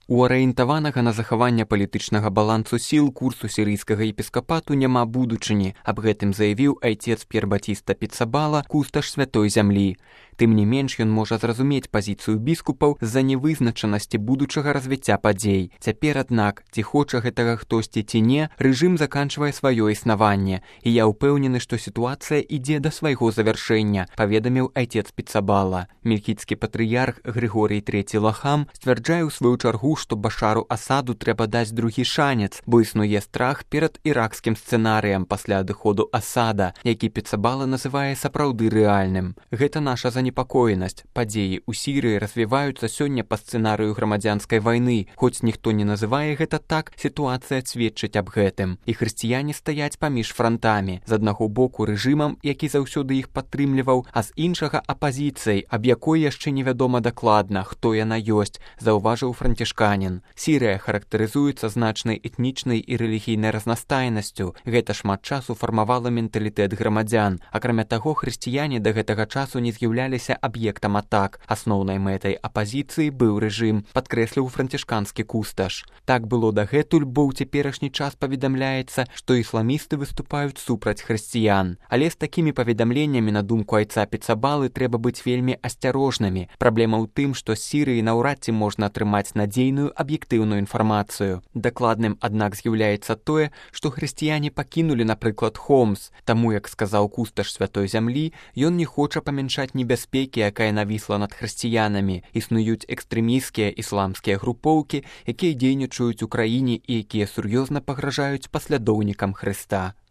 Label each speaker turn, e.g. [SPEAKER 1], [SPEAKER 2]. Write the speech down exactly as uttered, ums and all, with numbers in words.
[SPEAKER 1] У арыентаванага на захаванне палітычнага балансу сіл курсу сірыйскага епіскапату няма будучыні, аб гэтым заявіў айцец П'ер Батіста Піцабала, кусташ святой зямлі. Тым не менш, ён можа зразумець пазіцыю біскупаў з-за невызначанасці будучага развіцця падзей. Цяпер, аднак, ці хоча гэтага хтосьці ці не, рэжым заканчвае сваё існаванне, і я ўпэўнены, што сітуацыя ідзе да свайго завяршэння, паведаміў айцец Піцабала. Мелькіцкі патрыярх Грыгорый трэці Лахам сцвярджае ў сваю чаргу, што Башару Асаду трэба даць другі шанец, бо існуе страх перад іракскім сцэнарыем пасля адыходу Асада, які Піцабала называе сапраўды рэальным. Гэта наша занепакоенасць. Падзеі ў Сірыі развіваюцца сёння па сцэнарыю грамадзянскай вайны. Хоць ніхто не называе гэта так, сітуацыя сведчыць аб гэтым. І хрысціяне стаяць паміж франтамі. З аднаго боку рэжымам, які заўсёды іх падтрымліваў, а з іншага апазіцыяй, аб якой яшчэ невядома дакладна, хто яна ёсць, заўважыў францішканін. Сірыя характарызуецца значнай этнічнай і рэлігійнай разнастайнасцю. Гэта шмат часу фармавала менталітэт грамадзян. Акрамя таго, хрысціяне да гэтага часу не з'яўляліся аб'ектам атак. Асноўнай мэтай апазіцыі быў рэжым, падкрэсліў францішканскі кусташ. Так было дагэтуль, бо ў цяперашні час паведамляецца, што ісламісты выступаюць супраць хрысціян. Але з такімі паведамленнямі, на думку айца Піцабалы, трэба быць вельмі асцярожнымі. Праблема ў тым, што з Сірыі наўрад ці можна атрымаць надзейную аб'ектыўную інфармацыю. Дакладным, аднак, з'яўляецца тое, што хрысціяне пакінулі, напрыклад, Хомс. Таму, як сказаў кусташ святой зямлі, ён не хоча памяншаць небяспекі, якая навісла над хрысціянамі. Існуюць экстрэмісцкія ісламскія групоўкі, якія дзейнічаюць у краіне і якія сур'ёзна пагражаюць паслядоўнікам Хрыста.